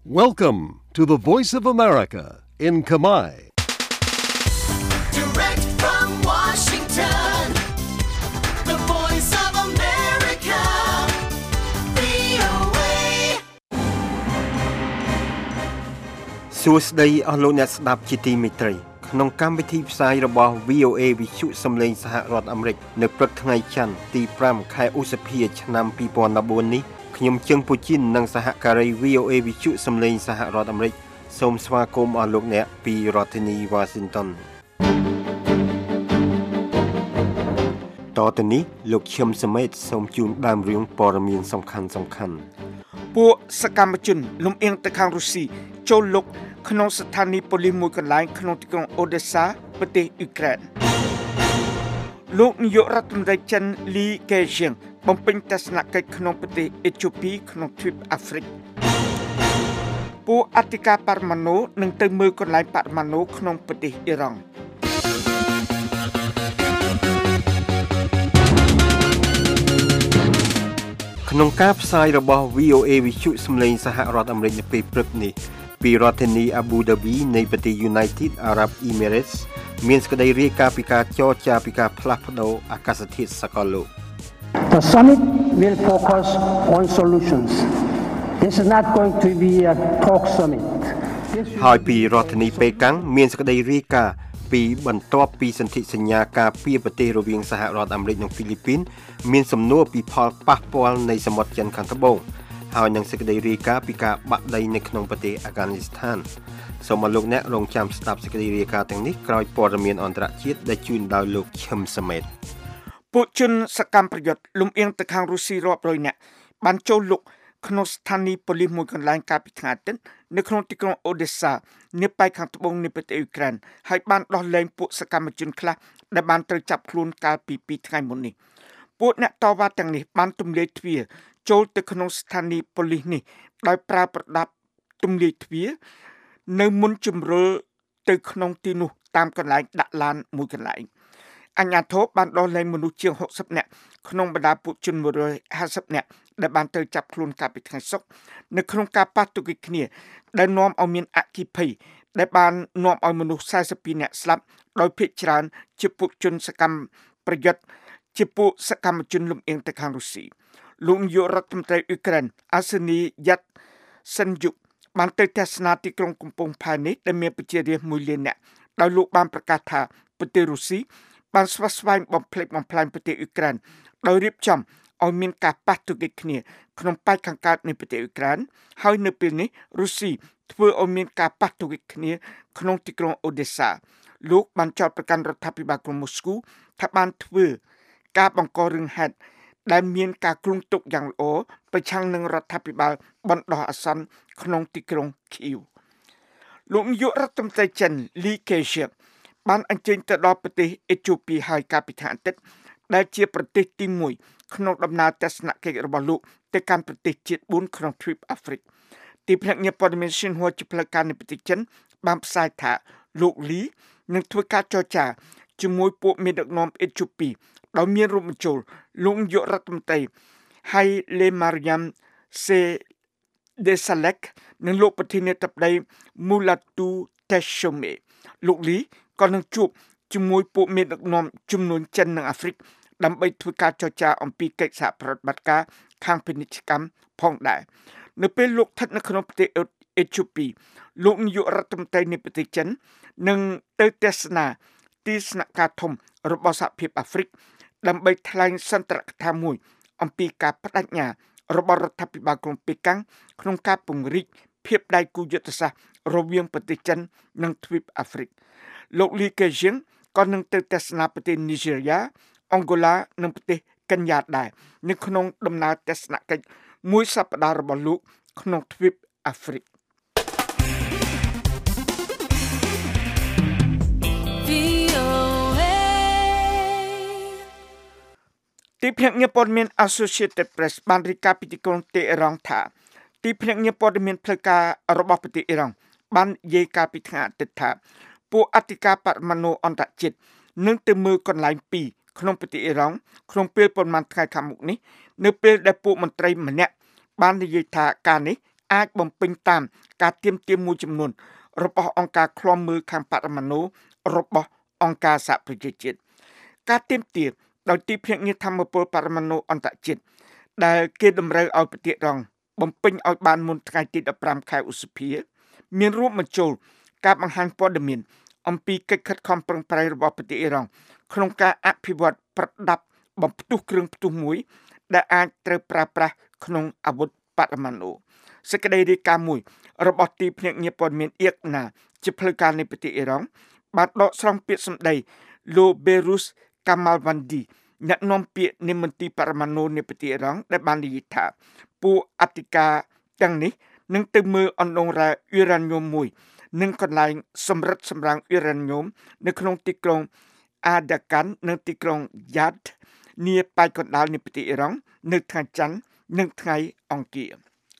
Welcome to the Voice of America in Khmer. Direct from Washington, the Voice of America, VOA. សួស្តីអស់លោកអ្នកស្ដាប់ជាទីមេត្រីក្នុងកម្មវិធីផ្សាយរបស់ VOA វិទ្យុសំឡេងសហរដ្ឋអាមេរិកនៅព្រឹកថ្ងៃច័ន្ទទី5ខែឧសភាឆ្នាំ2014នេះខ្ញុំជឹងពូជីននិងសហការី VOA វិទ្យុសំឡេងសហរដ្ឋអាមេរិកសូមស្វាគមន៍អស់លោកអ្នកពីរដ្ឋធានី Washington តទៅនេះលោកឈឹមសមេតសូមជូនដើមរឿងព័ត៌មានសំខាន់ពួកសកម្មជនលំអៀងទៅខាងរុស្ស៊ីចូលលុកក្នុងស្ថានីយ៍ប៉ូលីសមួយកន្លែងក្នុងទីក្រុងអូដេសាប្រទេសអ៊ុយក្រែនលោកនាយករដ្ឋមន្ត្រីចិនលីកេឈៀងបំពេញទស្សនកិច្ចក្នុងប្រទេសអេត្យូពីក្នុងទ្វីបអាហ្វ្រិកពួកអធិការបរមាណូនឹងទៅមើលកន្លែងបរមាណូក្នុងប្រទេសអ៊ីរ៉ង់ក្នុងការផ្សាយរបស់ VOA វិទ្យុសំឡេងសហរដ្ឋអាមេរិកនៅពេលព្រឹកនេះពីរដ្ឋធានី Abu Dhabi នៃប្រទេស United Arab Emirates មានសេចក្តីរាយការណ៍ពីការចរចាពីការផ្លាស់ប្ដូរអាកាសធាតុសកលលោក The summit will focus on solutions. This is not going to be a talk summit. ហើយពីរដ្ឋធានីប៉េកាំងមានសេចក្តីរាយការណ៍ពីបន្ទាប់ពីសន្ធិសញ្ញាការពារប្រទេសរវាងសហរដ្ឋអាមេរិកនិងហ្វីលីពីនមានសំណួរពីផលប៉ះពាល់នៃសមុទ្រចិនខាងត្បូងហើយនឹងសេចក្តីរាយការណ៍ពីការបាក់ដីនៅក្នុងប្រទេសអាហ្គានីស្ថានសូមអរលោកអ្នករងចាំស្ដាប់សេចក្តីរាយការណ៍ទាំងនេះក្រោយព័ត៌មានអន្តរជាតិដែលជូនដោយលោកឈឹមសមេតពួកជនសកម្មប្រយុទ្ធលំអៀងទៅខាងរុស្ស៊ីរាប់រយនាក់បានចូលលុកក្នុងស្ថានីយ៍ប៉ូលីសមួយកន្លែងកាលពីថ្ងៃអាទិត្យនៅក្នុងទីក្រុងអូដេសានៅប៉ែកខាងត្បូងនៃប្រទេសអ៊ុយក្រែនហើយបានដោះលែងពួកសកម្មជនខ្លះដែលបានត្រូវចាប់ខ្លួនកាលពី2ថ្ងៃមុននេះពួកអ្នកតវ៉ាទាំងនេះបានទម្លាយទ្វារចូលទៅក្នុងស្ថានីយ៍ប៉ូលីសនេះដោយប្រើប្រដាប់ទម្លាយទ្វារនៅមុនជំរុលទៅក្នុងទីនោះតាមកន្លែងដាក់ឡានមួយកន្លែងអាជ្ញាធរបានដោះលែងមនុស្សជាង60នាក់ក្នុងបដាពួកជន150នាក់ដែលបានត្រូវចាប់ខ្លួនកាលពីថ្ងៃសុក្រនៅក្នុងការប៉ះទង្គិចគ្នាដែលនាំឲ្យមានអគ្គិភ័យដែលបាននាំឲ្យមនុស្ស42នាក់ស្លាប់ដោយភាគច្រើនជាពួកជនសកម្មប្រយុទ្ធជាពួកសកម្មជនលំអៀងទៅខាងរុស្ស៊ីលោកនាយករដ្ឋមន្ត្រីអ៊ុយក្រែនអាសេនីយ៉ាត់សិនយុកបានទៅទស្សនាទីក្រុងកំពង់ផែនេះដែលមានប្រជារាស្ត្រ1លាននាក់ដោយលោកបានប្រកាសថាប្រទេសរុស្ស៊ីបានស្វាស្វែងបំផ្លិចបំផ្លាញប្រទេសអ៊ុយក្រែនដោយរៀបចំឲ្យមានការប៉ះទង្គិចគ្នាក្នុងប៉ែកខាងកើតនៃប្រទេសអ៊ុយក្រែនហើយនៅពេលនេះរុស្ស៊ីធ្វើឲ្យមានការប៉ះទង្គិចគ្នាក្នុងទីក្រុងអូដេសាលោកបានចោទប្រកាន់រដ្ឋាភិបាលក្រុងមូស្គូថាបានធ្វើការបង្ករឿងហេតុដែលមានការគ្រោងទុកយ៉ាងល្អប្រឆាំងនឹងរដ្ឋាភិបាលបណ្ដោះអាសន្នក្នុងទីក្រុងខៀវលោកនាយករដ្ឋមន្ត្រីចិនលីកេឈៀងបានអញ្ជើញទៅដល់ប្រទេសអេត្យូពីហើយកាលពីថ្ងៃអាទិត្យដែលជាប្រទេសទី1ក្នុងដំណើរទស្សនកិច្ចរបស់លោកទៅកាន់ប្រទេសជាតិ4ក្នុងទ្វីបអាហ្វ្រិកទីភ្នាក់ងារព័ត៌មានស៊ីនហួរជាផ្លូវការនៃប្រទេសចិនបានផ្សាយថាលោកលីនឹងធ្វើការចរចាជាមួយពួកមេដឹកនាំអេត្យូពីដោយមានរួមបញ្ចូលលោកនាយករដ្ឋមន្ត្រីហៃលេម៉ារីយ៉ាំសេដេសាឡេកនិងលោកប្រធានាធិបតីមូឡាទូតេឈូមេលោកលីក៏នឹងជួបជាមួយពួកមេដឹកនាំជំនួញចិននិងអាហ្វ្រិកដើម្បីធ្វើការចរចាអំពីកិច្ចសហប្រតិបត្តិការខាងពាណិជ្ជកម្មផងដែរនៅពេលលោកស្ថិតនៅក្នុងប្រទេសអេត្យូពីលោកនាយករដ្ឋមន្ត្រីនៃប្រទេសចិននឹងទៅទស្សនាទីស្នាក់ការធំរបស់សហភាពអាហ្វ្រិកដើម្បីថ្លែងសន្ទរកថាមួយអំពីការបដិញ្ញារបស់រដ្ឋាភិបាលក្រុងប៉េកាំងក្នុងការពង្រីកភាពដៃគូយុទ្ធសាស្ត្ររវាងប្រទេសចិននិងទ្វីបអាហ្វ្រិកលោកលីកេឈៀងក៏នឹងទៅទស្សនាប្រទេសនីហ្សេរីយ៉ាអង់ហ្គោឡានិងប្រទេសកេនយ៉ាដែរនៅក្នុងដំណើរទស្សនកិច្ចមួយសប្តាហ៍របស់លោកក្នុងទ្វីបអាហ្វ្រិកទីភ្នាក់ងារព័ត៌មាន Associated Press បានរាយការណ៍ពីទីក្រុងតេហេរ៉ង់ថាទីភ្នាក់ងារព័ត៌មានផ្លូវការរបស់ប្រទេសអ៊ីរ៉ង់បាននិយាយកាលពីថ្ងៃអាទិត្យថាពួកអធិការបរមាណូអន្តរជាតិនឹងទៅមើលកន្លែង2ក្នុងប្រទេសអ៊ីរ៉ង់ក្នុងពេលប្រមាណថ្ងៃខាងមុខនេះនៅពេលដែលពួកមន្ត្រីម្នាក់បាននិយាយថាការនេះអាចបំពេញតាមការទាមទារមួយចំនួនរបស់អង្គការឃ្លាំមើលខាងបរិមាណូរបស់អង្គការសហប្រជាជាតិការទាមទារដោយទីភ្នាក់ងារធម្មពលបរិមាណូអន្តរជាតិដែលគេតម្រូវឲ្យប្រទេសរងបំពេញឲ្យបានមុនថ្ងៃទី15ខែឧសភាមានរួមបញ្ចូលការបង្ហាញព័ត៌មានអំពីកិច្ចខិតខំប្រឹងប្រែងរបស់ប្រទេសអ៊ីរ៉ង់ក្នុងការអភិវឌ្ឍប្រដាប់បំផ្ទុះគ្រឿងផ្ទុះមួយដែលអាចត្រូវប្រើប្រាស់ក្នុងអាវុធបរិមាណូសេចក្តីរាយការណ៍មួយរបស់ទីភ្នាក់ងារព័ត៌មានអៀកណាជាផ្លូវការនៃប្រទេសអ៊ីរ៉ង់បានដកស្រង់ពាក្យសម្ដីលោក Behruz Kamalvandi អ្នកនាំពាក្យនៃមន្ទីរបរិមាណូនៃប្រទេសអ៊ីរ៉ង់ដែលបាននិយាយថាពួកអធិការទាំងនេះនឹងទៅមើលអណ្ដូងរ៉ែអ៊ីរ៉ាញ៉ូមមួយនិងកន្លែងសម្រិតសម្រាំងអ៊ីរ៉ាញ៉ូមនៅក្នុងទីក្រុងអាដាកាន់និងទីក្រុងយ៉ាតនាប៉ែកកណ្ដាលនៃប្រទេសអ៊ីរ៉ង់នៅថ្ងៃច័ន្ទនិងថ្ងៃអង្គារ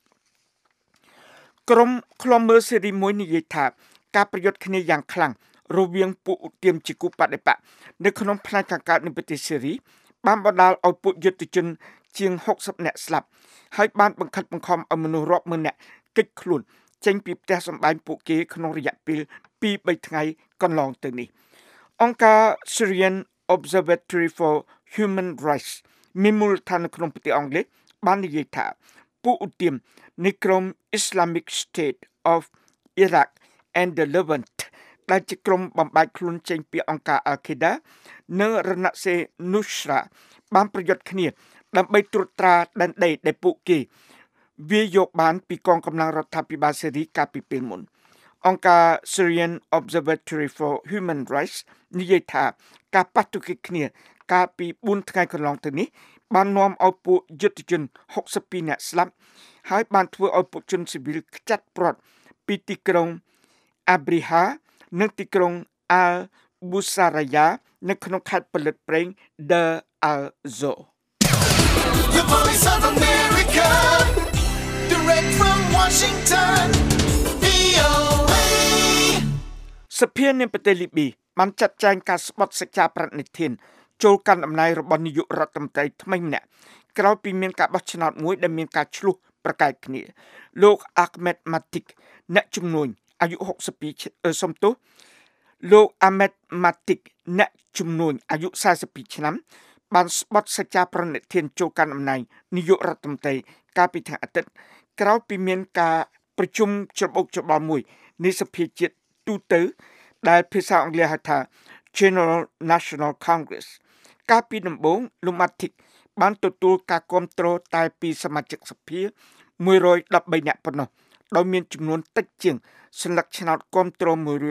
ក្រុមឃ្លាំមើលស៊េរីមួយនិយាយថាការប្រយុទ្ធគ្នាយ៉ាងខ្លាំងរវាងពួកឧទាមជាគូបដិបកនៅក្នុងផ្នែកខាងកើតនៃប្រទេសស៊េរីបានបណ្ដាលឲ្យពួកយុទ្ធជនជាង60នាក់ស្លាប់ហើយបានបង្ខិតបង្ខំឲ្យមនុស្សរាប់ម៉ឺននាក់គេចខ្លួនចេញពីផ្ទះសម្បែងពួកគេក្នុងរយៈពេល 2-3 ថ្ងៃកន្លងទៅនេះអង្គការ Syrian Observatory for Human Rights មានមូលដ្ឋាននៅក្នុងប្រទេសអង់គ្លេសបាននិយាយថាពួកឧទាមនៃក្រុម Islamic State of Iraq and the Levant ដែលជាក្រុមបំបែកខ្លួនចេញពីអង្គការ Al-Qaeda និងរណសេរ Nusra បានប្រយុទ្ធគ្នាដើម្បីត្រួតត្រាដែនដីដែលពួកគេវាយកបានពីកងកម្លាំងរដ្ឋាភិបាលស៊េរីកាលពីពេលមុនអង្គការ Syrian Observatory for Human Rights និយាយថាការប៉ះទង្គិចគ្នាកាលពី4ថ្ងៃកន្លងទៅនេះបាននាំឲ្យពួកយុទ្ធជន62នាក់ស្លាប់ហើយបានធ្វើឲ្យពួកជនស៊ីវិលខ្ចាត់ព្រាត់ពីទីក្រុង Abriha និងទីក្រុង Al-Busaraya នៅក្នុងខេត្តផលិតប្រេង Deir al-Zor The Voice of America, direct from Washington, VOA. សភានៃប្រទេសលីប៊ីបានចាត់ចែងការស្បត់សច្ចាប្រតិធានចូលកាន់តំណែងរបស់នាយករដ្ឋមន្ត្រីថ្មីម្នាក់ក្រោយពីមានការបោះឆ្នោតមួយដែលមានការឆ្លោះប្រកែកគ្នាលោក Ahmed Matik អ្នកជំនួញអាយុ62សំទោសលោក Ahmed Matik អ្នកជំនួញអាយុ42ឆ្នាំបានស្បត់សច្ចាប្រតិធានចូលកាន់តំណែងនាយករដ្ឋមន្ត្រីកាលពីថ្ងៃអាទិត្យក្រោយពីមានការប្រជុំច្របូកច្របល់មួយនៃសភាជាតិទូទៅដែលភាសាអង់គ្លេសហៅថា General National Congress កាលពីដំបូងលោក Matik បានទទួលការគាំទ្រតែពីសមាជិកសភា113នាក់ប៉ុណ្ណោះដោយមានចំនួនតិចជាងសន្លឹកឆ្នោតគាំទ្រ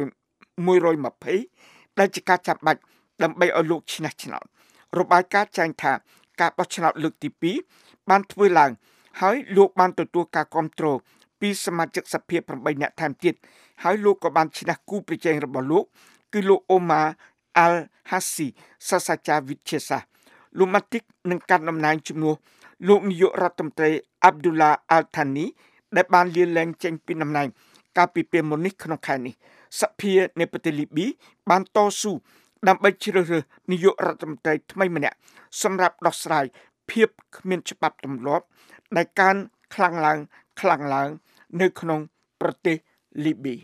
120ដែលជាការចាំបាច់ដើម្បីឲ្យលោកឈ្នះឆ្នោតរបាយការណ៍ចែងថាការបោះឆ្នោតលើកទី2បានធ្វើឡើងហើយលោកបានទទួលការគាំទ្រពីសមាជិកសភា8នាក់ថែមទៀតហើយលោកក៏បានឈ្នះគូប្រជែងរបស់លោកគឺលោក Omar Al-Hassi សាស្ត្រាចារ្យវិទ្យាសាស្ត្រលោក Matik នឹងកាន់តំណែងជំនួសលោកនាយករដ្ឋមន្ត្រី Abdullah Al-Thani ដែលបានលាលែងចេញពីតំណែងកាលពីពេលមុននេះក្នុងខែនេះសភានៃប្រទេសលីប៊ីបានតស៊ូដើម្បីជ្រើសរើសនាយករដ្ឋមន្ត្រីថ្មីម្នាក់សម្រាប់ដោះស្រាយភាពគ្មានច្បាប់ទម្លាប់ដែលកើនខ្លាំងឡើងនៅក្នុងប្រទេសលីប៊ី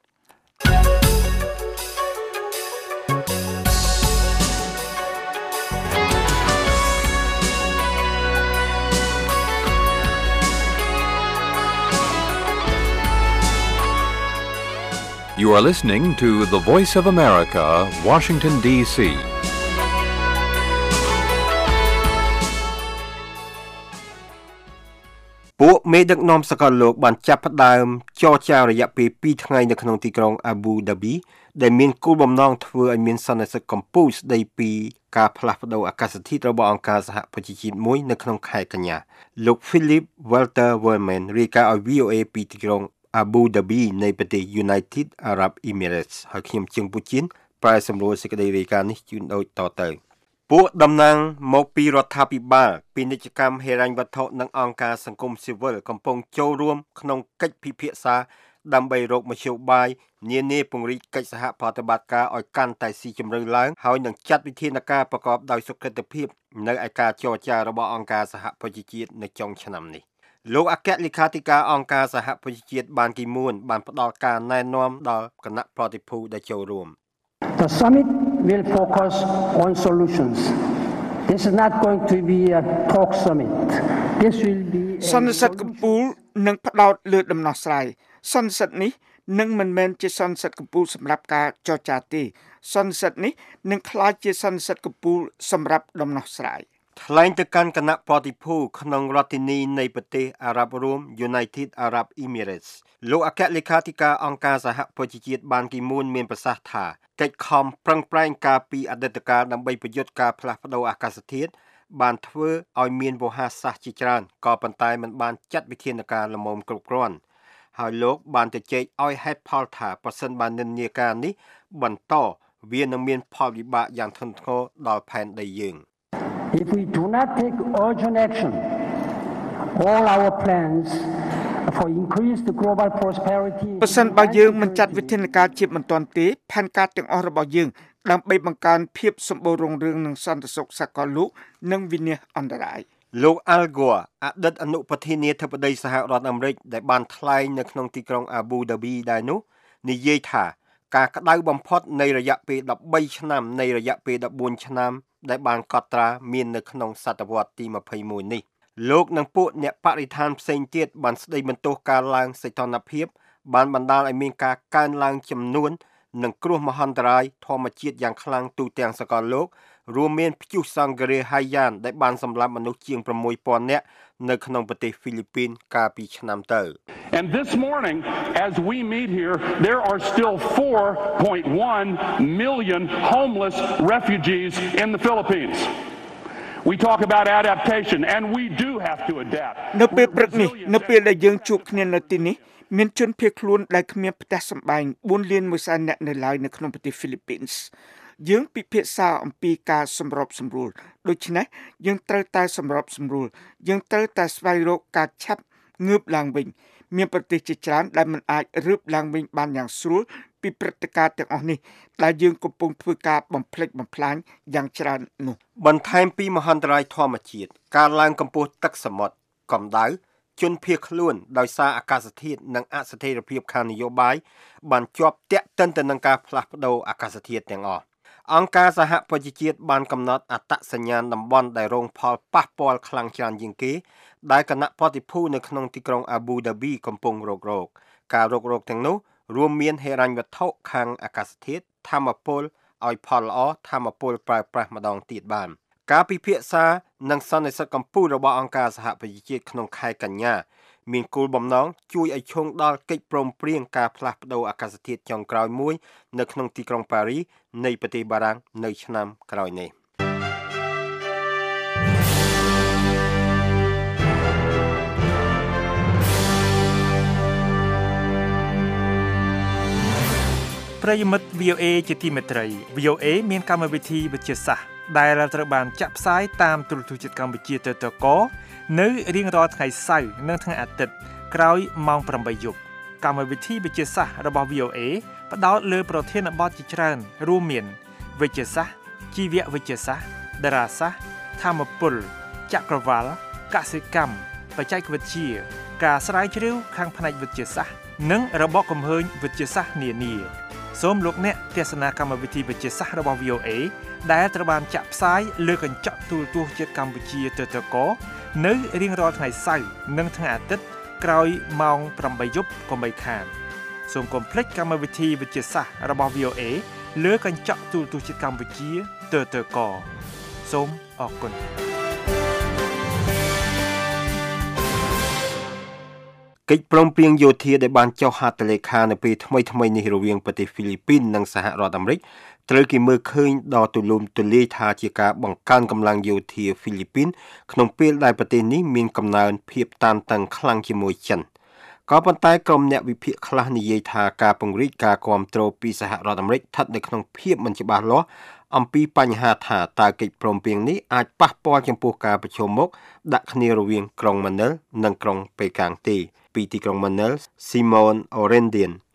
You are listening to the Voice of America, Washington, D.C. ពួកមេដឹកនាំសកលលោកបានចាប់ផ្ដើមចរចារយៈពេល2ថ្ងៃនៅក្នុងទីក្រុង Abu Dhabi ដែលមានគោលបំណងធ្វើឲ្យមានសន្និសីទកម្ពុជាស្ដីពីការផ្លាស់ប្ដូរអាកាសធាតុរបស់អង្គការសហប្រជាជាតិមួយនៅក្នុងខែកញ្ញាលោក Philip Walter Werman រាយការណ៍ឲ្យ VOA ពីទីក្រុងAbu Dhabi នៃប្រទេស United Arab Emirates ហើយខ្ញុំជើងពូជៀនប្រែសម្រួលសេចក្តីរាយការណ៍នេះជូនដូចតទៅពួកតំណាងមកពីរដ្ឋាភិបាលពាណិជ្ជកម្មហិរញ្ញវត្ថុនិងអង្គការសង្គមស៊ីវិលកំពុងចូលរួមក្នុងកិច្ចពិភាក្សាដើម្បីរកមធ្យោបាយនានាពង្រីកកិច្ចសហប្រតិបត្តិការឲ្យកាន់តែស៊ីជម្រៅឡើងហើយនឹងចាត់វិធានការប្រកបដោយសុក្រឹតភាពនៅឯការចរចារបស់អង្គការសហប្រជាជាតិនៅចុងឆ្នាំនេះលោកអគ្គលេខាធិការអង្គការសហប្រជាជាតិបានគីមូនបានផ្ដល់ការណែនាំដល់គណៈប្រតិភូដែលចូលរួម The summit will focus on solutions. This is not going to be a talk summit. This will be សន្និសីទកំពូលនឹងផ្ដោតលើដំណោះស្រាយសន្និសីទនេះនឹងមិនមែនជាសន្និសីទកំពូលសម្រាប់ការចរចាទេសន្និសីទនេះនឹងក្លាយជាសន្និសីទកំពូលសម្រាប់ដំណោះស្រាយថ្លែងទៅកាន់គណៈប្រតិភូក្នុងរដ្ឋធានីនៃប្រទេសអារ៉ាប់រួម United Arab Emirates លោកអគ្គលេខាធិការអង្គការសហប្រជាជាតិបានគីមូនមានប្រសាសន៍ថាកិច្ចខំប្រឹងប្រែងការពីអតីតកាលដើម្បីប្រយុទ្ធការផ្លាស់ប្ដូរអាកាសធាតុបានធ្វើឲ្យមានវោហារសាស្ត្រជាច្រើនក៏ប៉ុន្តែមិនបានចាត់វិធានការល្មមគ្រប់គ្រាន់ហើយលោកបានទៅជែកឲ្យហេតុផលថាប្រសិនបើនិន្នាការនេះបន្តវានឹងមានផលវិបាកយ៉ាងធ្ងន់ធ្ងរដល់ផែនដីយើង If we do not take urgent action, all our plans for increased global prosperity ប្រសិនបើយើងមិនចាត់វិធានការជាបន្ទាន់ទេផែនការទាំងអស់របស់យើងដើម្បីបង្កើនភាពសម្បូររុងរឿងនិងសន្តិសុខសកលលោកនិងវិនាសអន្តរាយលោក Al Gore អតីតអនុប្រធានាធិបតីសហរដ្ឋអាមេរិកដែលបានថ្លែងនៅក្នុងទីក្រុង Abu Dhabi ដែរនោះនិយាយថាការក្តៅបំផុតនៃរយៈពេល13ឆ្នាំនៃរយៈពេល14ឆ្នាំដែលបានកត់ត្រាមាននៅក្នុងសតវត្សទី21នេះលោកនិងពួកអ្នកបរិស្ថានផ្សេងទៀតបានស្ដីបន្ទោសការឡើងសីតុណ្ហភាពបានបណ្ដាលឲ្យមានការកើនឡើងចំនួននិងគ្រោះមហន្តរាយធម្មជាតិយ៉ាងខ្លាំងទូទាំងសកលលោករួមមានព្យុះសង្ឃរាហាយ៉ានដែលបានសម្លាប់មនុស្សជាង 6,000 នាក់នៅក្នុងប្រទេសហ្វីលីពីនកាលពីឆ្នាំទៅ And this morning as we meet here there are still 4.1 million homeless refugees in the Philippines. We talk about adaptation and we do have to adapt. នៅពេលព្រឹកនេះនៅពេលដែលយើងជួបគ្នានៅទីនេះមានជនភៀសខ្លួនដែលគ្មានផ្ទះសម្បែង 4 លាន 1 សែននាក់នៅឡើយនៅក្នុងប្រទេស Philippines យើងពិភាក្សាអំពីការសម្របសម្រួលដូច្នេះយើងត្រូវតែសម្របសម្រួលយើងត្រូវតែស្វែងរកការឆាប់ងើបឡើងវិញមានប្រទេសជាច្រើនដែលមិនអាចរឹបឡើងវិញបានយ៉ាងស្រួលពីព្រឹត្តិការណ៍ទាំងអស់នេះដែលយើងកំពុងធ្វើការបំផ្លិចបំផ្លាញយ៉ាងច្រើននោះបន្ថែមពីមហន្តរាយធម្មជាតិការឡើងកម្ពស់ទឹកសមុទ្រកម្ដៅជនភៀសខ្លួនដោយសារអាកាសធាតុនិងអស្ថិរភាពខាងនយោបាយបានជាប់ទាក់ទិនទៅនឹងការផ្លាស់ប្ដូរអាកាសធាតុទាំងអស់អង្គការសហប្រជាជាតិបានកំណត់អត្តសញ្ញាណតំបន់ដែលរងផលប៉ះពាល់ខ្លាំងច្រើនជាងគេដែលគណៈប្រតិភូនៅក្នុងទីក្រុង Abu Dhabi កំពុងរករការរកទាំងនោះរួមមានហិរញ្ញវត្ថុខាងអាកាសធាតុធម្មពលឲ្យផលល្អធម្មពលប្រើប្រាស់ម្ដងទៀតបានការពិភាក្សានិងសន្និសីទកម្ពុជារបស់អង្គការសហប្រជាជាតិក្នុងខែកញ្ញាមានគោលបំណងជួយឲ្យឈោងដល់កិច្ចព្រមព្រៀងការផ្លាស់ប្ដូរអាកាសធាតុចុងក្រោយមួយនៅក្នុងទីក្រុងប៉ារីសនៃប្រទេសបារាំងនៅឆ្នាំក្រោយនេះប្រិយមិត្ត VOA ជាទីមេត្រី VOA មានកម្មវិធីវិទ្យាសាស្ត្រដែលត្រូវបានចាក់ផ្សាយតាមទូរទស្សន៍ជាតិកម្ពុជាទៅតកនៅរៀងរាល់ថ្ងៃសៅរ៍និងថ្ងៃអាទិត្យក្រោយម៉ោង 8 យប់កម្មវិធីវិទ្យាសាស្ត្ររបស់ VOA ផ្ដោតលើប្រធានបទជាច្រើនរួមមានវិទ្យាសាស្ត្រជីវវិទ្យាសាស្ត្រតារាសាស្ត្រធម្មពលចក្រវាឡកសិកម្មបច្ចេកវិទ្យាការស្រាវជ្រាវខាងផ្នែកវិទ្យាសាស្ត្រនិងរបបកំហើញវិទ្យាសាស្ត្រនានាសូមលោកអ្នកទស្សនាកម្មវិធីវិទ្យាសាស្ត្ររបស់ VOA ដែលត្រូវបានចាក់ផ្សាយលើកញ្ចក់ទូរទស្សន៍ជាតិកម្ពុជាទៅតកនៅរៀងរាល់ថ្ងៃសៅរ៍និងថ្ងៃអាទិត្យក្រោយម៉ោង 8 យប់កុំបីខានសូមកុំភ្លេចកម្មវិធីវិទ្យាសាស្ត្ររបស់ VOA លើកញ្ចក់ទូរទស្សន៍ជាតិកម្ពុជាទៅតកសូមអរគុណកិច្ចព្រមព្រៀងយោធាដែលបានចុះហត្ថលេខានៅពេលថ្មីៗនេះរវាងប្រទេសហ្វីលីពីននិងសហរដ្ឋអាមេរិកត្រូវគេមើលឃើញដល់ទូលំទូលាយថាជាការបង្កើនកម្លាំងយោធាហ្វីលីពីនក្នុងពេលដែលប្រទេសនេះមានកំណើនភាពតានតឹងខ្លាំងជាមួយចិនក៏ប៉ុន្តែក្រុមអ្នកវិភាគខ្លះនិយាយថាការពង្រីកការគាំទ្រពីសហរដ្ឋអាមេរិកស្ថិតនៅក្នុងភាពមិនច្បាស់លាស់អំពីបញ្ហាថាតើកិច្ចព្រមព្រៀងនេះអាចប៉ះពាល់ចំពោះការប្រជុំមុខដាក់គ្នារវាងក្រុងម៉ានីលនិងក្រុងប៉េកាំងទេពីទីក្រុងម៉ានីល Simon Orendian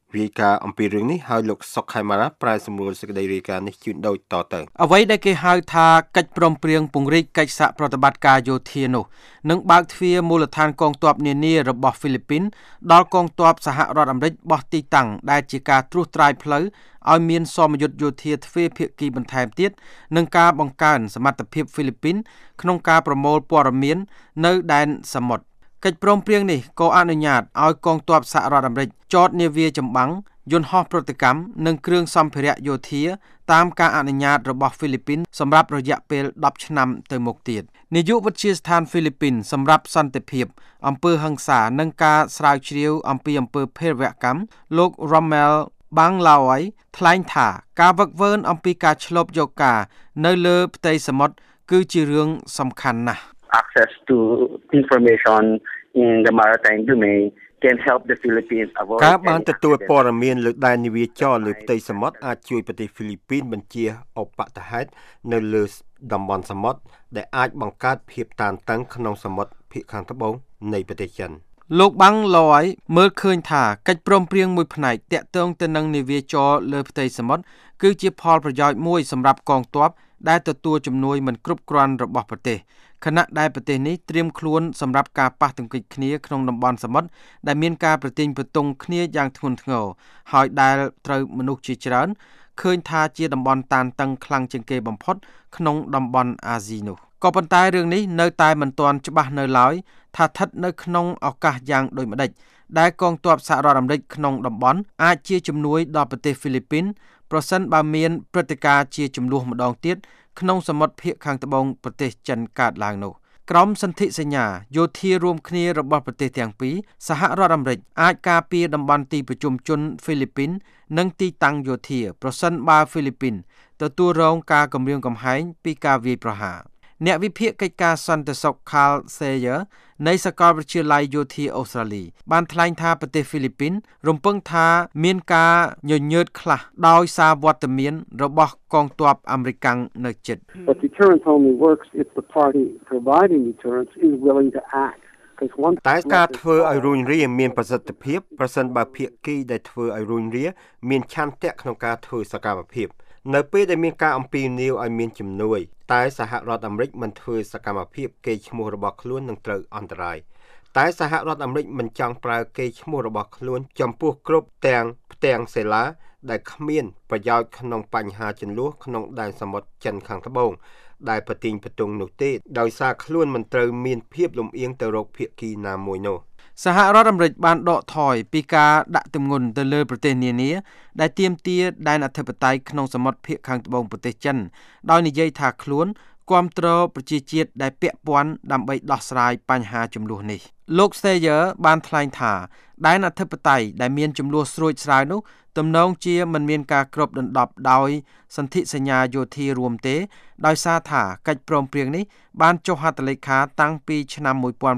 រាយការណ៍អំពីរឿងនេះហើយលោកសុកខេមរ៉ាប្រាយសម្រួលសេចក្តីរាយការណ៍នេះជូនដូចតទៅអ្វីដែលគេហៅថាកិច្ចព្រមព្រៀងពង្រីកកិច្ចសហប្រតិបត្តិការយោធានោះនឹងបើកទ្វារមូលដ្ឋានកងទ័ពនានារបស់ហ្វីលីពីនដល់កងទ័ពសហរដ្ឋអាមេរិកបោះទីតាំងដែលជាការត្រួសត្រាយផ្លូវឲ្យមានសមយុទ្ធយោធាទ្វេភាគីបន្ថែមទៀតនិងការបង្កើនសមត្ថភាពហ្វីលីពីនក្នុងការប្រមូលព័ត៌មាននៅដែនសមុទ្រកិច្ចព្រមព្រៀងនេះក៏អនុញ្ញាតឲ្យកងទ័ពសហរដ្ឋអាមេរិកចតនាវាចម្បាំងយន្តហោះប្រតិកម្មនិងគ្រឿងសម្ភារៈយោធាតាមការអនុញ្ញាតរបស់ហ្វីលីពីនសម្រាប់រយៈពេល10ឆ្នាំទៅមុខទៀតនាយកវិទ្យាស្ថានហ្វីលីពីនសម្រាប់សន្តិភាពអំពើហិង្សានិងការស្រាវជ្រាវអំពីអំពើភេរវកម្មលោក Rommel Banglawai ថ្លែងថាការវឹកវើអំពីការឆ្លប់យកការនៅលើផ្ទៃសមុទ្រគឺជារឿងសំខាន់ណាស់ Access to information in the maritime domain can help the Philippines avoid ការបានទទួលព័ត៌មានលើដែននាវាចរលើផ្ទៃសមុទ្រអាចជួយប្រទេសហ្វីលីពីនបញ្ជាឧបទ្ទហេតុនៅលើតំបន់សមុទ្រដែលអាចបង្កើតភាពតានតឹងក្នុងសមុទ្រភាគខាងត្បូងនៃប្រទេសចិនលោកបាំងឡយមើលឃើញថាកិច្ចព្រមព្រៀងមួយផ្នែកតាក់ទងទៅនឹងនាវាចរលើផ្ទៃសមុទ្រគឺជាផលប្រយោជន៍មួយសម្រាប់កងទ័ពដែលទទួលជំនួយមិនគ្រប់គ្រាន់របស់ប្រទេសខណៈដែលប្រទេសនេះត្រៀមខ្លួនសម្រាប់ការប៉ះទង្គិចគ្នាក្នុងតំបន់សមុទ្រដែលមានការប្រទែងប្រទង់គ្នាយ៉ាងធ្ងន់ធ្ងរហើយដែលត្រូវមនុស្សជាច្រើនឃើញថាជាតំបន់តានតឹងខ្លាំងជាងគេបំផុតក្នុងតំបន់អាស៊ីនោះក៏ប៉ុន្តែរឿងនេះនៅតែមិនទាន់ច្បាស់នៅឡើយថាស្ថិតនៅក្នុងឱកាសយ៉ាងដូចម្តេចដែលកងទ័ពសហរដ្ឋអាមេរិកក្នុងតំបន់អាចជាជំនួយដល់ប្រទេសហ្វីលីពីនប្រសិនបើមានព្រឹត្តិការណ៍ជាចំនួនម្ដងទៀតក្នុងសមុទ្រភាគខាងត្បូងប្រទេសចិនកើតឡើងនោះក្រមសន្ធិសញ្ញាយោធារួមគ្នារបស់ប្រទេសទាំងពីរសហរដ្ឋអាមេរិកអាចការពារតំបន់ទីប្រជុំជនហ្វីលីពីននិងទីតាំងយោធាប្រសិនបើហ្វីលីពីនទទួលរងការគំរាមកំហែងពីការវាយប្រហារអ្នកវិភាគកិច្ចការសន្តិសុខ Carl Sayer នៃសាកលវិទ្យាល័យយោធាអូស្ត្រាលីបានថ្លែងថាប្រទេសហ្វីលីពីនរំពឹងថាមានការញញើតខ្លះដោយសារវត្តមានរបស់កងទ័ពអាមេរិកនៅជិត But deterrence only works if the party providing deterrence is willing to act. តែការធ្វើឲ្យរួញរាមានប្រសិទ្ធភាពប្រសិនបើភាគីដែលធ្វើឲ្យរួញរាមានឆន្ទៈក្នុងការធ្វើសកម្មភាពនៅពេលដែលមានការអំពាវនាវឲ្យមានជំនួយតែសហរដ្ឋអាមេរិកមិនធ្វើសកម្មភាពកេរ្តិ៍ឈ្មោះរបស់ខ្លួននឹងត្រូវអន្តរាយតែសហរដ្ឋអាមេរិកមិនចង់ប្រើកេរ្តិ៍ឈ្មោះរបស់ខ្លួនចំពោះគ្រប់ទាំងផ្ទាំងសេឡាដែលគ្មានប្រយោជន៍ក្នុងបញ្ហាជម្លោះក្នុងដែនសមុទ្រចិនខាងត្បូងដែលប្រទីងប្រទង់នោះទេដោយសារខ្លួនមិនត្រូវមានភាពលំអៀងទៅរកភាគីណាមួយនោះសហរដ្ឋអាមេរិកបានដកថយពីការដាក់ទម្ងន់ទៅលើប្រទេសនានាដែលទាមទារដែនអធិបតេយ្យក្នុងសមុទ្រភាគខាងត្បូងប្រទេសចិនដោយនិយាយថាខ្លួនគាំទ្រប្រជាជាតិដែលពាក់ព័ន្ធដើម្បីដោះស្រាយបញ្ហាជម្លោះនេះលោក Sayer បានថ្លែងថាដែនអធិបតេយ្យដែលមានជម្លោះស្រួចស្រាវនោះទំនងជាមិនមានការគ្របដណ្ដប់ដោយសន្ធិសញ្ញាយោធារួមទេដោយសារថាកិច្ចព្រមព្រៀងនេះបានចុះហត្ថលេខាតាំងពីឆ្នាំ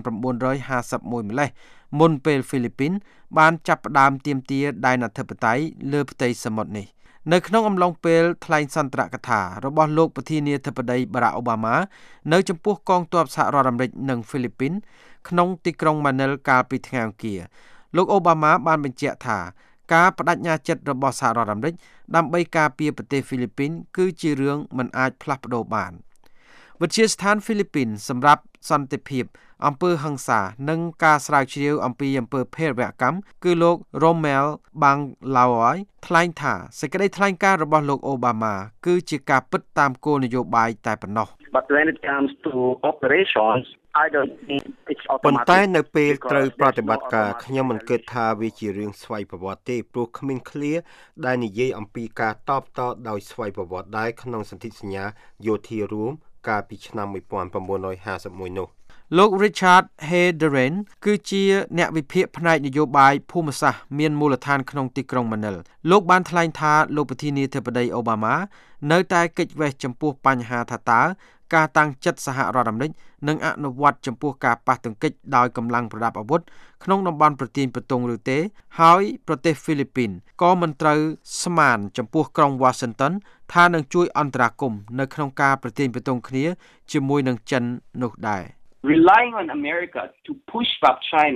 1951ម្លេះមុនពេលហ្វីលីពីនបានចាប់ផ្ដើមទាមទារដែនអធិបតេយ្យលើផ្ទៃសមុទ្រនេះនៅក្នុងអំឡុងពេលថ្លែងសន្ទរកថារបស់លោកប្រធានាធិបតីបារ៉ាក់អូបាម៉ានៅចំពោះកងទ័ពសហរដ្ឋអាមេរិកនិងហ្វីលីពីនក្នុងទីក្រុងម៉ានីលកាលពីថ្ងៃអង្គារលោកអូបាម៉ាបានបញ្ជាក់ថាការបដិញ្ញាចិត្តរបស់សហរដ្ឋអាមេរិកដើម្បីការពារប្រទេសហ្វីលីពីនគឺជារឿងមិនអាចផ្លាស់ប្ដូរបានវិទ្យាស្ថានហ្វីលីពីនសម្រាប់សន្តិភាពអំពើហិង្សានិងការស្រាវជ្រាវអំពីអំពើភេរវកម្មគឺលោក Rommel Banglawai ថ្លែងថាសេចក្តីថ្លែងការណ៍របស់លោកអូបាម៉ាគឺជាការពិតតាមគោលនយោបាយតែប៉ុណ្ណោះ But when it comes to operations I don't think it's automatic ប៉ុន្តែនៅពេលត្រូវប្រតិបត្តិការខ្ញុំមិនគិតថាវាជារឿងស្វ័យប្រវត្តិទេព្រោះគ្មានឃ្លាដែលនិយាយអំពីការតបតដោយស្វ័យប្រវត្តិដែរក្នុងសន្ធិសញ្ញាយោធារួមកាលពីឆ្នាំ1951នោះលោក Richard Hederen គឺជាអ្នកវិភាគផ្នែកនយោបាយភូមិសាស្ត្រមានមូលដ្ឋានក្នុងទីក្រុងម៉ានីលលោកបានថ្លែងថាលោកប្រធានាធិបតីអូបាម៉ានៅតែកិច្ចវេះចំពោះបញ្ហាថាតើការតាំងចិត្តសហរដ្ឋអាមេរិកនឹងអនុវត្តចំពោះការប៉ះទង្គិចដោយកម្លាំងប្រដាប់អាវុធក្នុងតំបន់ប្រទីនប្រទង់ឬទេហើយប្រទេសហ្វីលីពីនក៏មិនត្រូវស្មានចំពោះក្រុង Washington ថានឹងជួយអន្តរាគមន៍នៅក្នុងការប្រទីនប្រទង់គ្នាជាមួយនឹងចិននោះដែរ Relying on America to push back China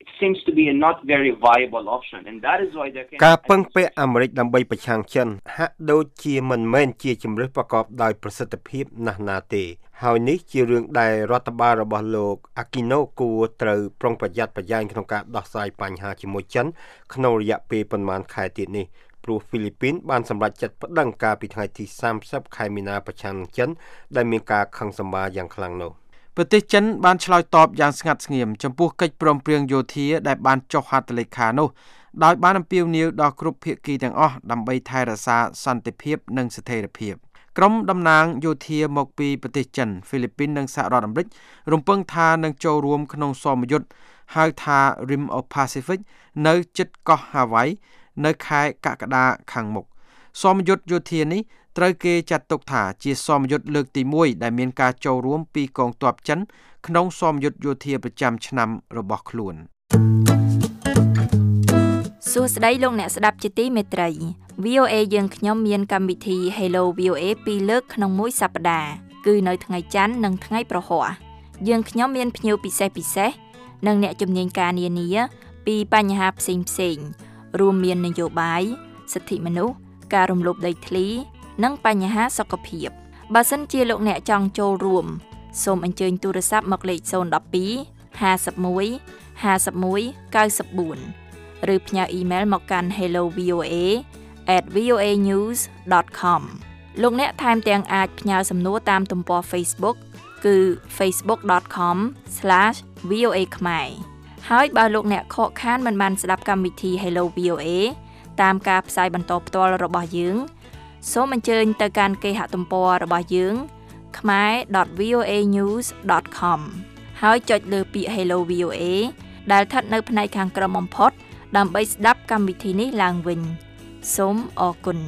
it seems to be a not very viable option, and that is why there can ការពឹងពាក់អាមេរិកដើម្បីប្រឆាំងចិនហាក់ដូចជាមិនមែនជាជំរើសប្រកបដោយប្រសិទ្ធភាពណាស់ណាទេហើយនេះជារឿងដែលរដ្ឋបាលរបស់លោក Aquino គួរត្រូវប្រុងប្រយ័ត្នប្រយែងក្នុងការដោះស្រាយបញ្ហាជាមួយចិនក្នុងរយៈពេលប៉ុន្មានខែទៀតនេះព្រោះហ្វីលីពីនបានសម្រេចចិត្តប្តឹងកាលពីថ្ងៃទី30ខែមីនាប្រឆាំងនឹងចិនដែលមានការខឹងសម្បារយ៉ាងខ្លាំងនោះប្រទេសចិនបានឆ្លើយតបយ៉ាងស្ងាត់ស្ងៀមចំពោះកិច្ចព្រមព្រៀងយោធាដែលបានចុះហត្ថលេខានោះដោយបានអំពាវនាវដល់គ្រប់ភាគីទាំងអស់ដើម្បីថែរក្សាសន្តិភាពនិងស្ថិរភាពក្រុមតំណាងយោធាមកពីប្រទេសចិនហ្វីលីពីននិងសហរដ្ឋអាមេរិករំពឹងថានឹងចូលរួមក្នុងសមយុទ្ធហៅថា Rim of Pacific នៅជិតកោះ Hawaii នៅខែកក្កដាខាងមុខសមយុទ្ធយោធានេះត្រូវគេចាត់ទុកថាជាសមយុទ្ធលើកទី1ដែលមានការចូលរួមពីកងទ័ពចិនក្នុងសមយុទ្ធយោធាប្រចាំឆ្នាំរបស់ខ្លួនសួស្តីលោកអ្នកស្ដាប់ជាទីមេត្រី VOA យើងខ្ញុំមានកម្មវិធី Hello VOA 2លើកក្នុងមួយសប្តាហ៍គឺនៅថ្ងៃច័ន្ទនិងថ្ងៃប្រហ័សយើងខ្ញុំមានភ្ញៀវពិសេសនិងអ្នកជំនាញការនានាពីបញ្ហាផ្សេងៗរួមមាននយោបាយសិទ្ធិមនុស្សការរំលោភដីធ្លីនិងបញ្ហាសុខភាពបើសិនជាលោកអ្នកចង់ចូលរួមសូមអញ្ជើញទូរស័ព្ទមកលេខ012 51 51 94 ឬផ្ញើអ៊ីមែលមកកាន់ hellovoa@voanews.com លោកអ្នកថែមទាំងអាចផ្ញើសំណួរតាមទំព័រ Facebook គឺ facebook.com/voa ខ្មែរហើយបើលោកអ្នកខកខានមិនបានស្ដាប់កម្មវិធី Hello VOA តាមការផ្សាយបន្តផ្ទាល់របស់យើងសូមអញ្ជើញទៅកាន់គេហទំព័ររបស់យើង khmer.voanews.com ហើយចុចលើពាក្យ Hello VOA ដែលស្ថិតនៅផ្នែកខាងក្រោមបំផុតដើម្បីស្ដាប់កម្មវិធីនេះឡើងវិញសូមអរគុណ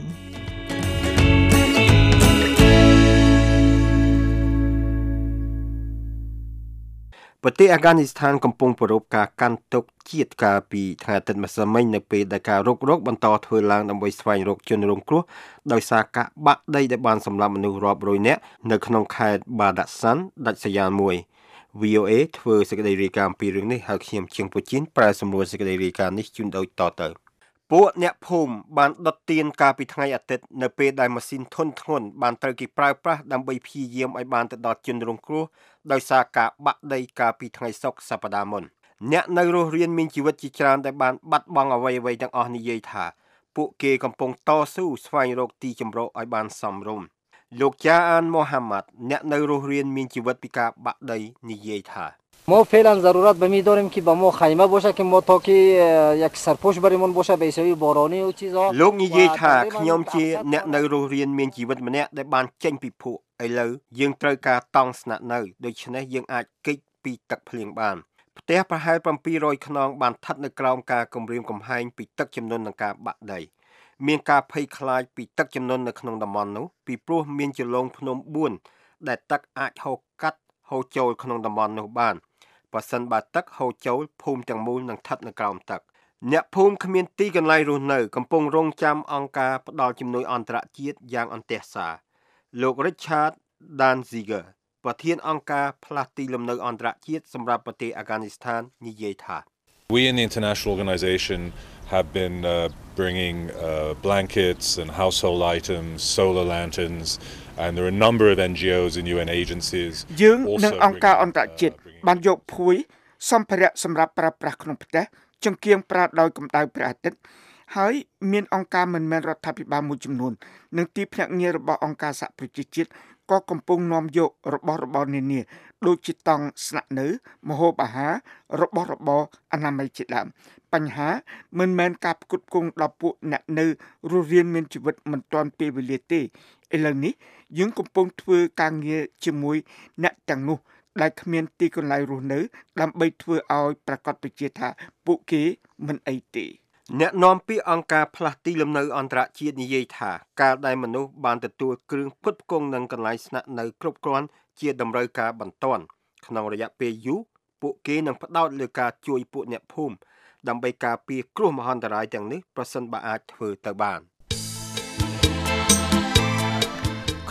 ប្រទេសអាហ្គានីស្ថានកំពុងប្ររពការកាន់ទុកជាតិកាលពីថ្ងៃអាទិត្យម្សិលមិញនៅពេលដែលការរុករកបន្តធ្វើឡើងដើម្បីស្វែងរកជនរងគ្រោះដោយសារការបាក់ដីដែលបានសម្លាប់មនុស្សរាប់រយនាក់នៅក្នុងខេត្តបាដាសាន់ដាច់ស្រយាលមួយ VOA ធ្វើសេចក្តីរាយការណ៍ពីរឿងនេះហើយខ្ញុំជាងពូជីនប្រែសម្រួលសេចក្តីរាយការណ៍នេះជូនដូចតទៅពួកអ្នកភូមិបានដុតទៀនកាលពីថ្ងៃអាទិត្យនៅពេលដែលម៉ាស៊ីនធុនធ្ងន់បានត្រូវគេប្រើប្រាស់ដើម្បីព្យាយាមឲ្យបានទៅដល់ជនរងគ្រោះដោយសារការបាក់ដីកាលពីថ្ងៃសុក្រសប្តាហ៍មុនអ្នកនៅរស់រានមានជីវិតជាច្រើនដែលបានបាត់បង់អ្វីៗទាំងអស់និយាយថាពួកគេកំពុងតស៊ូស្វែងរកទីជម្រកឲ្យបានសមរម្យលោកចាអានម៉ូហាម៉ាត់អ្នកនៅរស់រានមានជីវិតពីការបាក់ដីនិយាយថា ما فعلا ضرورت به می داریم که با ما خیمه باشه که ما تا که یک سرپوش بریمون باشه به حسابی بارانی و چیزا លោកនិយាយថាខ្ញុំជាអ្នកនៅរស់រានមានជីវិតម្នាក់ដែលបានចេញពីភក់ឥឡូវយើងត្រូវការតង់ស្នាក់នៅដូច្នេះយើងអាចគេចពីទឹកភ្លៀងបានផ្ទះប្រហែល700ខ្នងបានស្ថិតនៅក្រោមការគំរាមកំហែងពីទឹកជំនន់និងការបាក់ដីមានការភ័យខ្លាចពីទឹកជំនន់នៅក្នុងតំបន់នោះពីព្រោះមានជលងភ្នំ4ដែលទឹកអាចហូរកាត់ហូរចូលក្នុងតំបន់នោះបានបើសិនបើទឹកហូរចូលភូមិទាំងមូលនឹងស្ថិតនៅក្រោមទឹកអ្នកភូមិគ្មានទីកន្លែងរស់នៅកំពុងរងចាំអង្គការផ្ដល់ជំនួយអន្តរជាតិយ៉ាងអន្ទះសារលោក Richard Danziger ប្រធានអង្គការផ្លាស់ទីលំនៅអន្តរជាតិសម្រាប់ប្រទេសអាហ្គានីស្ថាននិយាយថា We in the international organization have been bringing blankets and household items, solar lanterns, and there are a number of NGOs and UN agencies យើងនិងអង្គការអន្តរជាតិបានយកភួយសម្ភារៈសម្រាប់ប្រើប្រាស់ក្នុងផ្ទះចង្គៀងប្រើដោយកម្ដៅព្រះអាទិត្យហើយមានអង្គការមិនមែនរដ្ឋាភិបាលមួយចំនួននិងទីភ្នាក់ងាររបស់អង្គការសហប្រជាជាតិក៏កំពុងនាំយករបស់របរនានាដូចជាតង់ស្នាក់នៅម្ហូបអាហាររបស់របរអនាម័យជាដើមបញ្ហាមិនមែនការផ្គត់ផ្គង់ដល់ពួកអ្នកនៅរស់រានមានជីវិតមិនទាន់ពេលវេលាទេឥឡូវនេះយើងកំពុងធ្វើការងារជាមួយអ្នកទាំងនោះដែលគ្មានទីកន្លែងរស់នៅដើម្បីធ្វើឲ្យប្រកាសប្រជាថាពួកគេមិនអីទេអ្នកនាំពាក្យអង្គការផ្លាស់ទីលំនៅអន្តរជាតិនិយាយថាការដែលមនុស្សបានទទួលគ្រឿងផ្គត់ផ្គង់និងកន្លែងស្នាក់នៅគ្រប់គ្រាន់ជាតម្រូវការបន្ទាន់ក្នុងរយៈពេលយូរពួកគេនឹងផ្ដោតលើការជួយពួកអ្នកភូមិដើម្បីការពារគ្រោះមហន្តរាយទាំងនេះប្រសិនបើអាចធ្វើទៅបាន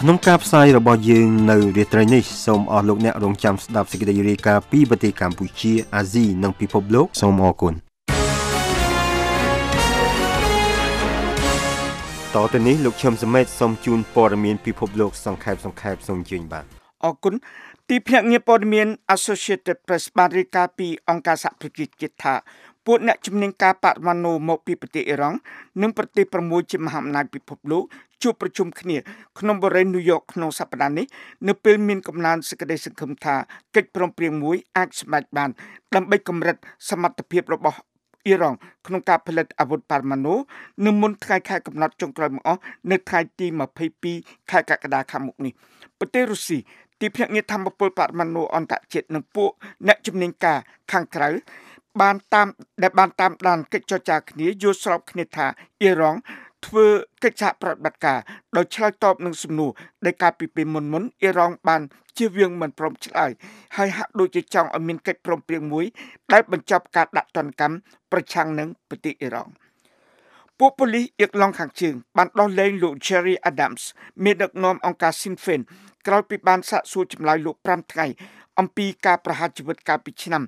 ក្នុងការផ្សាយរបស់យើងនៅរាត្រីនេះសូមអស់លោកអ្នករងចាំស្ដាប់សេចក្តីរាយការណ៍ពីប្រទេសកម្ពុជាអាស៊ីនិងពិភពលោកសូមអរគុណតទៅនេះលោកឈឹមសមេតសូមជូនព័ត៌មានពិភពលោកសង្ខេបសូមជើញបាទអរគុណទីភ្នាក់ងារព័ត៌មាន Associated Press បានរាយការណ៍ពីអង្គការសហប្រជាជាតិថាពួកអ្នកជំនាញការបរិមាណូមកពីប្រទេសអ៊ីរ៉ង់និងប្រទេស6ជាមហាអំណាចពិភពលោកជួបប្រជុំគ្នាក្នុងបរិយាកាសញូវយ៉កក្នុងសប្តាហ៍នេះនៅពេលមានកំណើនសេចក្តីសង្ឃឹមថាកិច្ចព្រមព្រៀងមួយអាចសម្រេចបានដើម្បីកម្រិតសមត្ថភាពរបស់អ៊ីរ៉ង់ក្នុងការផលិតអាវុធបរិមាណូនៅមុនថ្ងៃខែកំណត់ចុងក្រោយមកអស់នៅថ្ងៃទី22ខែកក្កដាខាងមុខនេះប្រទេសរុស្ស៊ីទីភ្នាក់ងារធម្មពលបរិមាណូអន្តរជាតិនិងពួកអ្នកជំនាញការខាងក្រៅបានតាមដានកិច្ចចរចាគ្នាយល់ស្របគ្នាថាអ៊ីរ៉ង់ធ្វើកិច្ចសហប្រតិបត្តិការដោយឆ្លើយតបនឹងសំណួរដែលកាលពីពេលមុនអ៊ីរ៉ង់បានជៀសវាងមិនព្រមឆ្លើយហើយហាក់ដូចជាចង់ឲ្យមានកិច្ចព្រមព្រៀងមួយដែលបញ្ចប់ការដាក់ទណ្ឌកម្មប្រឆាំងនឹងប្រទេសអ៊ីរ៉ង់ពួកប៉ូលីសអ៊ីរឡង់ខាងជើងបានដោះលែងលោក Gerry Adams មេដឹកនាំអង្គការ Sinn Féin ក្រោយពីបានសាកសួរចម្លើយលោក5ថ្ងៃអំពីការប្រហារជីវិតកាលពីឆ្នាំ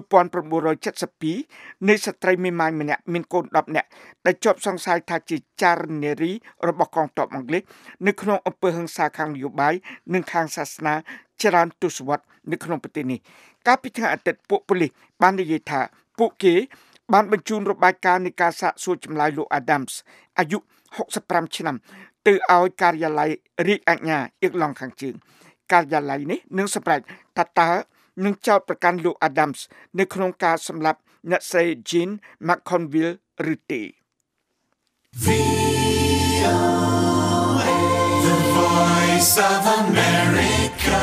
1972នៃស្ត្រីមេម៉ាយម្នាក់មានកូន10នាក់ដែលជាប់សង្ស័យថាជាចារនារីរបស់កងទ័ពអង់គ្លេសនៅក្នុងអំពើហិង្សាខាងនយោបាយនិងខាងសាសនាច្រើនទសវត្សរ៍នៅក្នុងប្រទេសនេះកាលពីថ្ងៃអាទិត្យពួកប៉ូលីសបាននិយាយថាពួកគេបានបញ្ជូនរបាយការណ៍នៃការសាកសួរចម្លើយលោក Adams អាយុ65ឆ្នាំទៅឲ្យការិយាល័យរាជអាជ្ញាអ៊ីរឡង់ខាងជើងការិយាល័យនេះនឹងសម្រេចថាតើនឹងចោទប្រកាន់លោក Adams នៅក្នុងការសម្លាប់អ្នកស្រី Jean McConville ឬទេ The Voice of America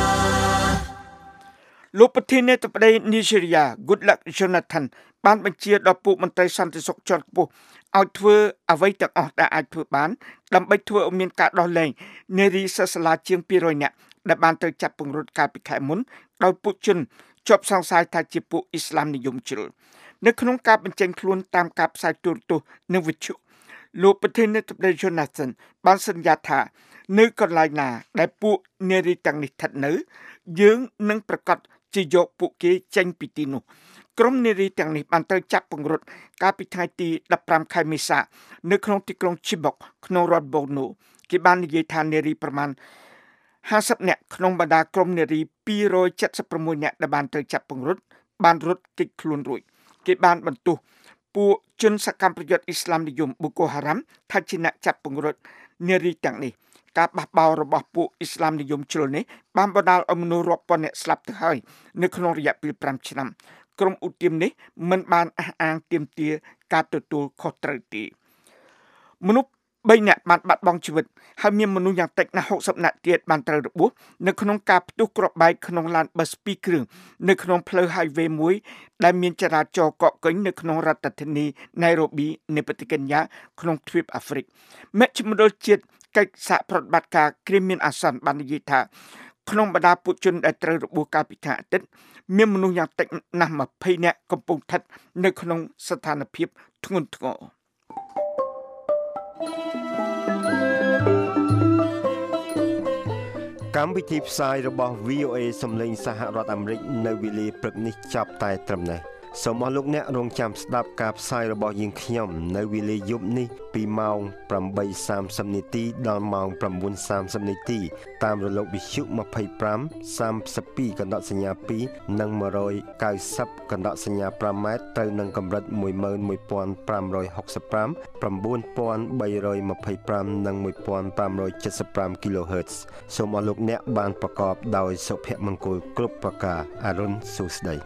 លោកប្រធានាធិបតីនីហ្សេរីយ៉ា Goodluck Jonathan បានបញ្ជាដល់ពួកមន្ត្រីសន្តិសុខជាន់ខ្ពស់ឲ្យធ្វើអ្វីទាំងអស់ដែលអាចធ្វើបានដើម្បីធ្វើឲ្យមានការដោះលែងនារីសិស្សសាលាជាង200នាក់ដែលបានត្រូវចាប់ពង្រត់កាលពីខែមុនដោយពួកជនជាប់សង្ស័យថាជាពួកអ៊ីស្លាមនិយមជ្រុលនៅក្នុងការបញ្ចេញខ្លួនតាមការផ្សាយទូរទស្សន៍និងវិទ្យុលោកប្រធានាធិបតី Jonathan បានសន្យាថានៅកន្លែងណាដែលពួកនារីទាំងនេះស្ថិតនៅយើងនឹងប្រកាសជាយកពួកគេចេញពីទីនោះក្រុមនារីទាំងនេះបានត្រូវចាប់ពង្រត់កាលពីថ្ងៃទី15ខែមេសានៅក្នុងទីក្រុង Chibok ក្នុងរដ្ឋ Borno គេបាននិយាយថានារីប្រមាណ50នាក់ក្នុងបណ្ដាក្រុមនារី276នាក់ដែលបានត្រូវចាប់ពង្រត់បានរត់គេចខ្លួនរួចគេបានបន្ទោសពួកជនសកម្មប្រយុទ្ធអ៊ីស្លាមនិយម Boko Haram ថាជាអ្នកចាប់ពង្រត់នារីទាំងនេះការបះបោររបស់ពួកអ៊ីស្លាមនិយមជ្រុលនេះបានបណ្ដាលឲ្យមនុស្សរាប់ពាន់នាក់ស្លាប់ទៅហើយនៅក្នុងរយៈពេល5ឆ្នាំក្រុមឧទាមនេះមិនបានអះអាងទាមទារការទទួលខុសត្រូវទេមនុស្ស3នាក់បានបាត់បង់ជីវិតហើយមានមនុស្សយ៉ាងតិចណាស់60នាក់ទៀតបានត្រូវរបួសនៅក្នុងការផ្ទុះគ្រាប់បែកក្នុងឡានប៊ឺស2គ្រឿងនៅក្នុងផ្លូវ highway មួយដែលមានចរាចរណ៍កកកេញនៅក្នុងរដ្ឋធានី Nairobi នៃប្រទេសកេនយ៉ាក្នុងទ្វីបអាហ្វ្រិកមជ្ឈមណ្ឌលជាតិកិច្ចសហប្រតិបត្តិការគ្រាមានអាសន្នបាននិយាយថាក្នុងបដាពួកជនដែលត្រូវរបួសកាលពីថ្ងៃអាទិត្យមានមនុស្សយ៉ាងតិចណាស់20នាក់កំពុងស្ថិតនៅក្នុងស្ថានភាពធ្ងន់ធ្ងរកម្មវិធីផ្សាយរបស់ VOA សំឡេងសហរដ្ឋអាមេរិកនៅវេលាព្រឹកនេះចាប់តែត្រឹមនេះសូមអរលោកអ្នករងចាំស្ដាប់ការផ្សាយរបស់យើងខ្ញុំនៅវេលាយប់នេះពីម៉ោង 8:30 នាទីដល់ម៉ោង 9:30 នាទីតាមរលកវិទ្យុ25 32 កណ្ដកសញ្ញា2និង190 កណ្ដកសញ្ញា5ម៉ែត្រត្រូវនឹងកម្រិត 11565 9325 និង 1575 kHz សូមអរលោកអ្នកបានប្រកបដោយសុភមង្គលគ្រប់ប្រការអរុនសួស្តី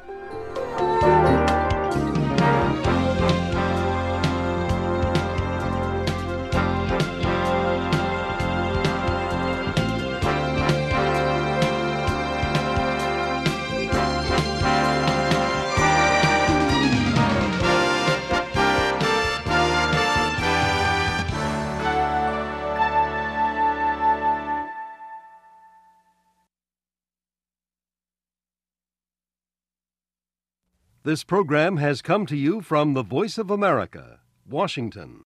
This program has come to you from the Voice of America, Washington.